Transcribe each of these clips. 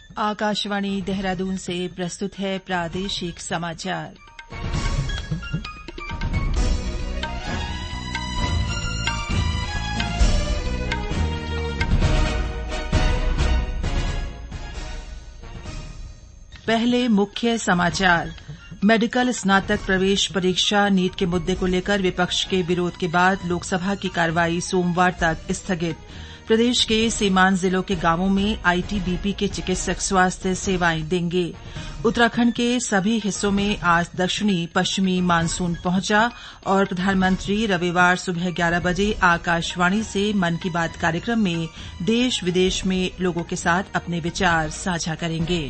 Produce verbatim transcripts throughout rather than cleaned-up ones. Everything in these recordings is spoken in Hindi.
आकाशवाणी देहरादून से प्रस्तुत है प्रादेशिक समाचार। पहले मुख्य समाचार। मेडिकल स्नातक प्रवेश परीक्षा नीट के मुद्दे को लेकर विपक्ष के विरोध के बाद लोकसभा की कार्रवाई सोमवार तक स्थगित। प्रदेश के सीमांत जिलों के गांवों में आईटीबीपी के चिकित्सक स्वास्थ्य सेवाएं देंगे। उत्तराखंड के सभी हिस्सों में आज दक्षिणी पश्चिमी मानसून पहुंचा और प्रधानमंत्री रविवार सुबह ग्यारह बजे आकाशवाणी से मन की बात कार्यक्रम में देश विदेश में लोगों के साथ अपने विचार साझा करेंगे।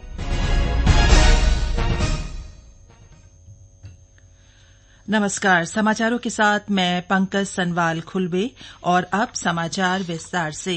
नमस्कार, समाचारों के साथ मैं पंकज सनवाल खुलबे और अब समाचार विस्तार से।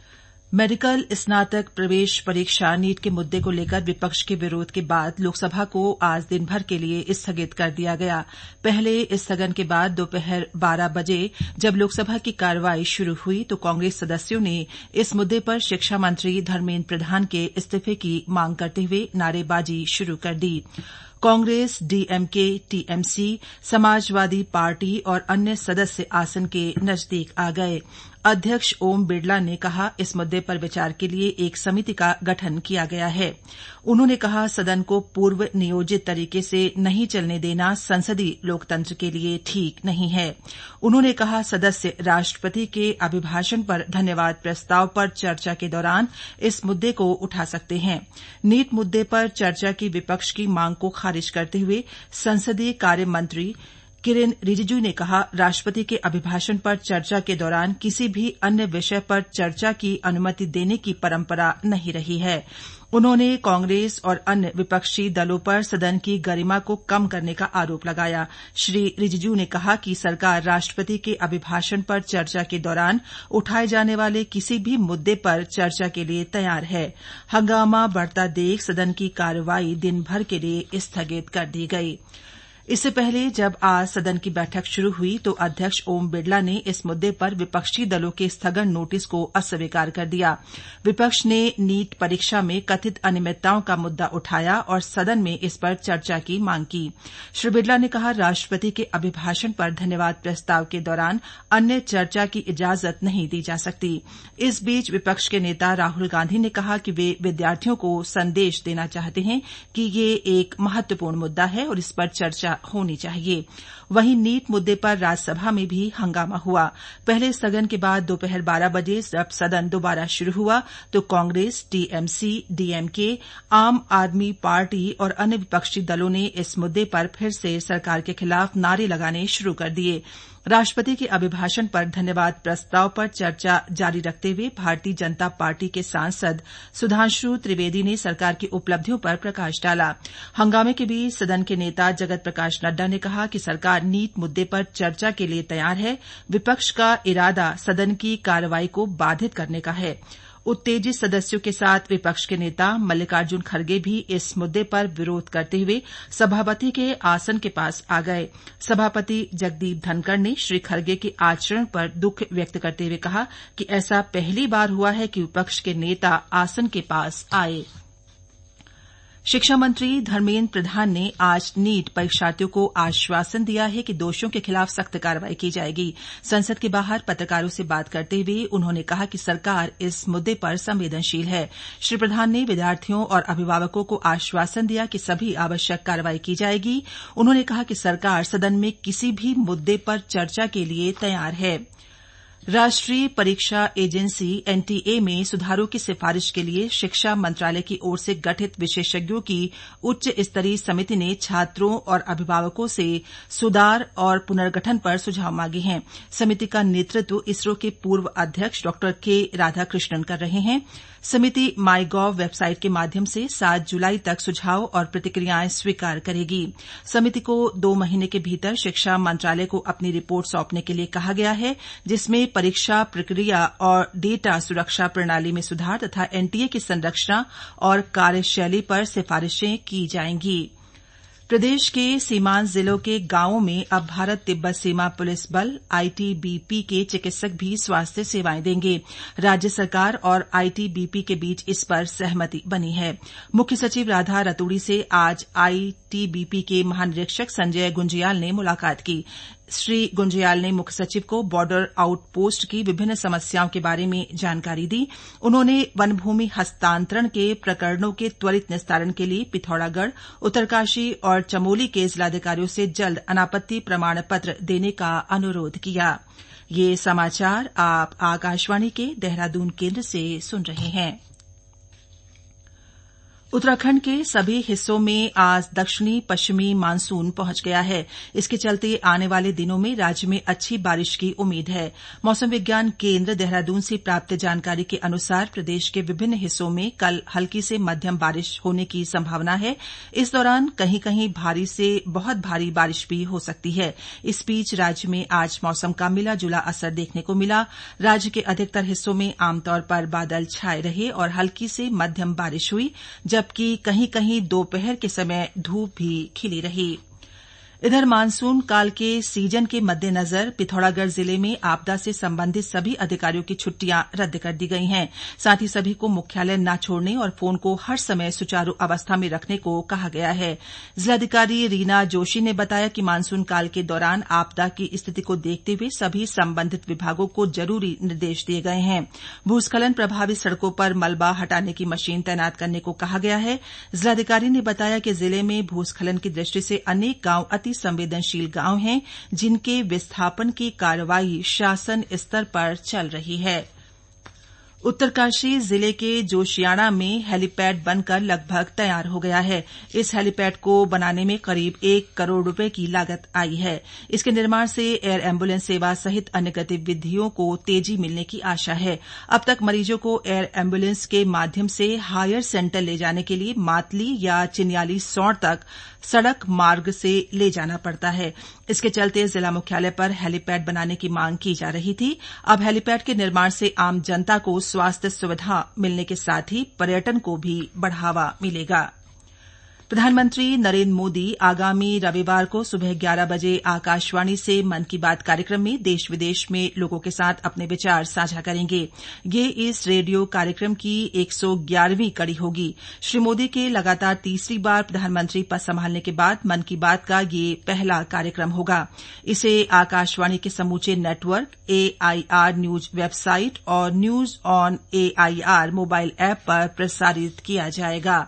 मेडिकल स्नातक प्रवेश परीक्षा नीट के मुद्दे को लेकर विपक्ष के विरोध के बाद लोकसभा को आज दिन भर के लिए स्थगित कर दिया गया। पहले स्थगन के बाद दोपहर बारह बजे जब लोकसभा की कार्रवाई शुरू हुई तो कांग्रेस सदस्यों ने इस मुद्दे पर शिक्षा मंत्री धर्मेंद्र प्रधान के इस्तीफे की मांग करते हुए नारेबाजी शुरू कर दी। कांग्रेस, डीएमके, टीएमसी, समाजवादी पार्टी और अन्य सदस्य आसन के नजदीक आ गए। अध्यक्ष ओम बिड़ला ने कहा, इस मुद्दे पर विचार के लिए एक समिति का गठन किया गया है। उन्होंने कहा, सदन को पूर्व नियोजित तरीके से नहीं चलने देना संसदीय लोकतंत्र के लिए ठीक नहीं है। उन्होंने कहा, सदस्य राष्ट्रपति के अभिभाषण पर धन्यवाद प्रस्ताव पर चर्चा के दौरान इस मुद्दे को उठा सकते हैं। नीट मुद्दे पर चर्चा की विपक्ष की मांग को खारिज करते हुए संसदीय कार्य मंत्री किरेन रिजिजू ने कहा, राष्ट्रपति के अभिभाषण पर चर्चा के दौरान किसी भी अन्य विषय पर चर्चा की अनुमति देने की परंपरा नहीं रही है। उन्होंने कांग्रेस और अन्य विपक्षी दलों पर सदन की गरिमा को कम करने का आरोप लगाया। श्री रिजिजू ने कहा कि सरकार राष्ट्रपति के अभिभाषण पर चर्चा के दौरान उठाए जाने वाले किसी भी मुद्दे पर चर्चा के लिए तैयार है। हंगामा बढ़ता देख सदन की कार्रवाई दिन भर के लिए स्थगित कर दी गई। इससे पहले जब आज सदन की बैठक शुरू हुई तो अध्यक्ष ओम बिड़ला ने इस मुद्दे पर विपक्षी दलों के स्थगन नोटिस को अस्वीकार कर दिया। विपक्ष ने नीट परीक्षा में कथित अनियमितताओं का मुद्दा उठाया और सदन में इस पर चर्चा की मांग की। श्री बिड़ला ने कहा, राष्ट्रपति के अभिभाषण पर धन्यवाद प्रस्ताव के दौरान अन्य चर्चा की इजाजत नहीं दी जा सकती। इस बीच विपक्ष के नेता राहुल गांधी ने कहा कि वे विद्यार्थियों को संदेश देना चाहते हैं कि ये एक महत्वपूर्ण मुद्दा है और इस पर चर्चा होनी चाहिए। वहीं नीट मुद्दे पर राज्यसभा में भी हंगामा हुआ। पहले स्थगन के बाद दोपहर बारह बजे जब सदन दोबारा शुरू हुआ तो कांग्रेस, टीएमसी, डीएमके, आम आदमी पार्टी और अन्य विपक्षी दलों ने इस मुद्दे पर फिर से सरकार के खिलाफ नारे लगाने शुरू कर दिए। राष्ट्रपति के अभिभाषण पर धन्यवाद प्रस्ताव पर चर्चा जारी रखते हुए भारतीय जनता पार्टी के सांसद सुधांशु त्रिवेदी ने सरकार की उपलब्धियों पर प्रकाश डाला। हंगामे के बीच सदन के नेता जगत प्रकाश नड्डा ने कहा कि सरकार नीट मुद्दे पर चर्चा के लिए तैयार है। विपक्ष का इरादा सदन की कार्रवाई को बाधित करने का है। उत्तेजित सदस्यों के साथ विपक्ष के नेता मल्लिकार्जुन खड़गे भी इस मुद्दे पर विरोध करते हुए सभापति के आसन के पास आ गए। सभापति जगदीप धनखड़ ने श्री खड़गे के आचरण पर दुख व्यक्त करते हुए कहा कि ऐसा पहली बार हुआ है कि विपक्ष के नेता आसन के पास आए। शिक्षा मंत्री धर्मेंद्र प्रधान ने आज नीट परीक्षार्थियों को आश्वासन दिया है कि दोषियों के खिलाफ सख्त कार्रवाई की जाएगी। संसद के बाहर पत्रकारों से बात करते हुए उन्होंने कहा कि सरकार इस मुद्दे पर संवेदनशील है। श्री प्रधान ने विद्यार्थियों और अभिभावकों को आश्वासन दिया कि सभी आवश्यक कार्रवाई की जाएगी। उन्होंने कहा कि सरकार सदन में किसी भी मुद्दे पर चर्चा के लिए तैयार है। राष्ट्रीय परीक्षा एजेंसी एनटीए में सुधारों की सिफारिश के लिए शिक्षा मंत्रालय की ओर से गठित विशेषज्ञों की उच्च स्तरीय समिति ने छात्रों और अभिभावकों से सुधार और पुनर्गठन पर सुझाव मांगे हैं। समिति का नेतृत्व इसरो के पूर्व अध्यक्ष डॉ के राधाकृष्णन कर रहे हैं। समिति माई गॉव वेबसाइट के माध्यम से सात जुलाई तक सुझाव और प्रतिक्रियाएं स्वीकार करेगी। समिति को दो महीने के भीतर शिक्षा मंत्रालय को अपनी रिपोर्ट सौंपने के लिए कहा गया है, जिसमें परीक्षा प्रक्रिया और डेटा सुरक्षा प्रणाली में सुधार तथा एनटीए की संरचना और कार्यशैली पर सिफारिशें की जाएंगी। प्रदेश के सीमांत जिलों के गांवों में अब भारत तिब्बत सीमा पुलिस बल आईटीबीपी के चिकित्सक भी स्वास्थ्य सेवाएं देंगे। राज्य सरकार और आईटीबीपी के बीच इस पर सहमति बनी है। मुख्य सचिव राधा रतूड़ी से आज आईटीबीपी के महानिरीक्षक संजय गुंजियाल ने मुलाकात की। श्री गुंजियाल ने मुख्य सचिव को बॉर्डर आउटपोस्ट की विभिन्न समस्याओं के बारे में जानकारी दी। उन्होंने वन भूमि हस्तांतरण के प्रकरणों के त्वरित निस्तारण के लिए पिथौरागढ़, उत्तरकाशी और चमोली के जिलाधिकारियों से जल्द अनापत्ति प्रमाण पत्र देने का अनुरोध किया। ये समाचार आप आकाशवाणी के देहरादून केंद्र से सुन रहे हैं। उत्तराखंड के सभी हिस्सों में आज दक्षिणी पश्चिमी मानसून पहुंच गया है। इसके चलते आने वाले दिनों में राज्य में अच्छी बारिश की उम्मीद है। मौसम विज्ञान केंद्र देहरादून से प्राप्त जानकारी के अनुसार प्रदेश के विभिन्न हिस्सों में कल हल्की से मध्यम बारिश होने की संभावना है। इस दौरान कहीं कहीं भारी से बहुत भारी बारिश भी हो सकती है। इस बीच राज्य में आज मौसम का मिला जुला असर देखने को मिला। राज्य के अधिकतर हिस्सों में आमतौर पर बादल छाए रहे और हल्की से मध्यम बारिश हुई, जबकि कहीं कहीं दोपहर के समय धूप भी खिली रही। इधर मानसून काल के सीजन के मद्देनजर पिथौरागढ़ जिले में आपदा से संबंधित सभी अधिकारियों की छुट्टियां रद्द कर दी गई हैं। साथ ही सभी को मुख्यालय न छोड़ने और फोन को हर समय सुचारू अवस्था में रखने को कहा गया है। जिलाधिकारी रीना जोशी ने बताया कि मानसून काल के दौरान आपदा की स्थिति को देखते हुए सभी संबंधित विभागों को जरूरी निर्देश दिए गए हैं। भूस्खलन प्रभावित सड़कों पर मलबा हटाने की मशीन तैनात करने को कहा गया है। जिलाधिकारी ने बताया कि जिले में भूस्खलन की दृष्टि से अनेक गांव अति संवेदनशील गांव हैं, जिनके विस्थापन की कार्रवाई शासन स्तर पर चल रही है। उत्तरकाशी जिले के जोशियाड़ा में हेलीपैड बनकर लगभग तैयार हो गया है। इस हेलीपैड को बनाने में करीब एक करोड़ रुपए की लागत आई है। इसके निर्माण से एयर एम्बुलेंस सेवा सहित अन्य गतिविधियों को तेजी मिलने की आशा है। अब तक मरीजों को एयर एम्बुलेंस के माध्यम से हायर सेंटर ले जाने के लिए मातली या चिन्याली सौड़ तक सड़क मार्ग से ले जाना पड़ता है। इसके चलते जिला मुख्यालय पर हेलीपैड बनाने की मांग की जा रही थी। अब हेलीपैड के निर्माण से आम जनता को स्वास्थ्य सुविधा मिलने के साथ ही पर्यटन को भी बढ़ावा मिलेगा। प्रधानमंत्री नरेंद्र मोदी आगामी रविवार को सुबह ग्यारह बजे आकाशवाणी से मन की बात कार्यक्रम में देश विदेश में लोगों के साथ अपने विचार साझा करेंगे। ये इस रेडियो कार्यक्रम की एक सौ ग्यारहवीं कड़ी होगी। श्री मोदी के लगातार तीसरी बार प्रधानमंत्री पद संभालने के बाद मन की बात का ये पहला कार्यक्रम होगा। इसे आकाशवाणी के समूचे नेटवर्क, एआईआर न्यूज वेबसाइट और news on AIR mobile app पर प्रसारित किया जाएगा।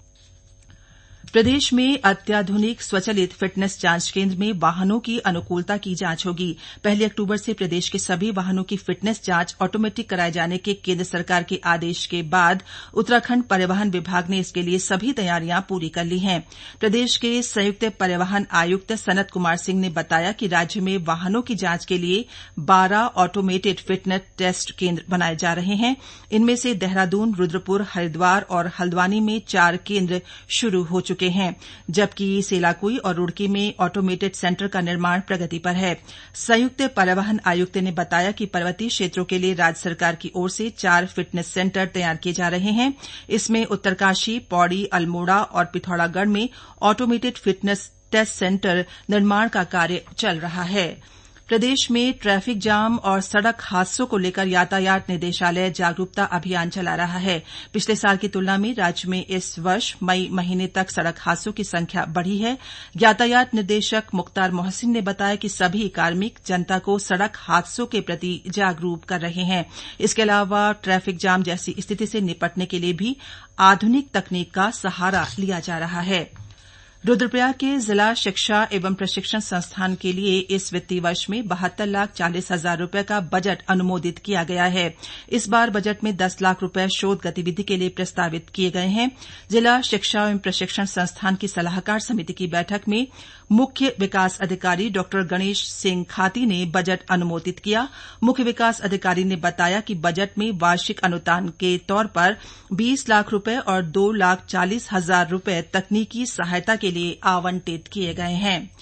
प्रदेश में अत्याधुनिक स्वचलित फिटनेस जांच केंद्र में वाहनों की अनुकूलता की जांच होगी। पहली अक्टूबर से प्रदेश के सभी वाहनों की फिटनेस जांच ऑटोमेटिक कराए जाने के केंद्र सरकार के आदेश के बाद उत्तराखंड परिवहन विभाग ने इसके लिए सभी तैयारियां पूरी कर ली हैं। प्रदेश के संयुक्त परिवहन आयुक्त सनत कुमार सिंह ने बताया कि राज्य में वाहनों की जांच के लिए बारह ऑटोमेटेड फिटनेस टेस्ट केंद्र बनाए जा रहे हैं। इनमें से देहरादून, रुद्रपुर, हरिद्वार और हल्द्वानी में चार केंद्र शुरू हो चुके हैं, जबकि सेलाकुई और रुड़की में ऑटोमेटेड सेंटर का निर्माण प्रगति पर है। संयुक्त परिवहन आयुक्त ने बताया कि पर्वतीय क्षेत्रों के लिए राज्य सरकार की ओर से चार फिटनेस सेंटर तैयार किए जा रहे हैं। इसमें उत्तरकाशी, पौड़ी, अल्मोड़ा और पिथौरागढ़ में ऑटोमेटेड फिटनेस टेस्ट सेंटर निर्माण का कार्य चल रहा है। प्रदेश में ट्रैफिक जाम और सड़क हादसों को लेकर यातायात निदेशालय जागरूकता अभियान चला रहा है। पिछले साल की तुलना में राज्य में इस वर्ष मई महीने तक सड़क हादसों की संख्या बढ़ी है। यातायात निदेशक मुख्तार मोहसिन ने बताया कि सभी कार्मिक जनता को सड़क हादसों के प्रति जागरूक कर रहे हैं। इसके अलावा ट्रैफिक जाम जैसी स्थिति से निपटने के लिए भी आधुनिक तकनीक का सहारा लिया जा रहा है। रुद्रप्रयाग के जिला शिक्षा एवं प्रशिक्षण संस्थान के लिए इस वित्तीय वर्ष में बहत्तर लाख चालीस हजार रुपये का बजट अनुमोदित किया गया है। इस बार बजट में दस लाख रुपये शोध गतिविधि के लिए प्रस्तावित किए गए हैं। जिला शिक्षा एवं प्रशिक्षण संस्थान की सलाहकार समिति की बैठक में मुख्य विकास अधिकारी डॉ गणेश सिंह खाती ने बजट अनुमोदित किया। मुख्य विकास अधिकारी ने बताया कि बजट में वार्षिक अनुदान के तौर पर बीस लाख रुपये और दो लाख चालीस हजार रुपये तकनीकी सहायता के लिए आवंटित किए गए हैं।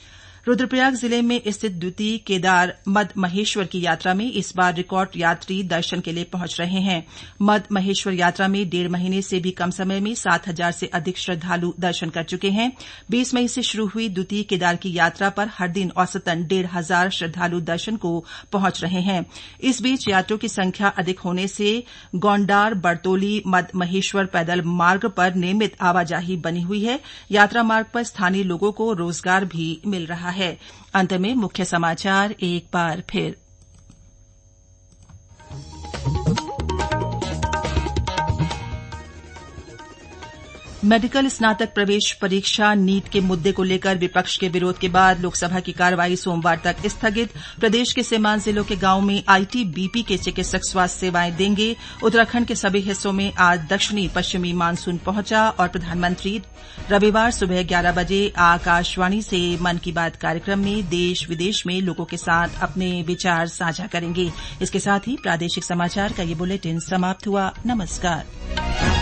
रुद्रप्रयाग जिले में स्थित द्वितीय केदार मद महेश्वर की यात्रा में इस बार रिकॉर्ड यात्री दर्शन के लिए पहुंच रहे हैं। मद महेश्वर यात्रा में डेढ़ महीने से भी कम समय में सात हजार से अधिक श्रद्धालु दर्शन कर चुके हैं। बीस मई से शुरू हुई द्वितीय केदार की यात्रा पर हर दिन औसतन डेढ़ हजार श्रद्धालु दर्शन को पहुंच रहे हैं। इस बीच यात्रियों की संख्या अधिक होने से गौंडार बरतोली मद महेश्वर पैदल मार्ग पर नियमित आवाजाही बनी हुई है। यात्रा मार्ग पर स्थानीय लोगों को रोजगार भी मिल रहा है। अंत में मुख्य समाचार एक बार फिर। मेडिकल स्नातक प्रवेश परीक्षा नीट के मुद्दे को लेकर विपक्ष के विरोध के बाद लोकसभा की कार्यवाही सोमवार तक स्थगित। प्रदेश के सीमांत जिलों के गांवों में आईटीबीपी के चिकित्सक स्वास्थ्य सेवाएं देंगे। उत्तराखंड के सभी हिस्सों में आज दक्षिणी पश्चिमी मानसून पहुंचा और प्रधानमंत्री रविवार सुबह ग्यारह बजे आकाशवाणी से मन की बात कार्यक्रम में देश विदेश में लोगों के साथ अपने विचार साझा करेंगे। इसके साथ ही प्रादेशिक समाचार का ये बुलेटिन समाप्त हुआ। नमस्कार।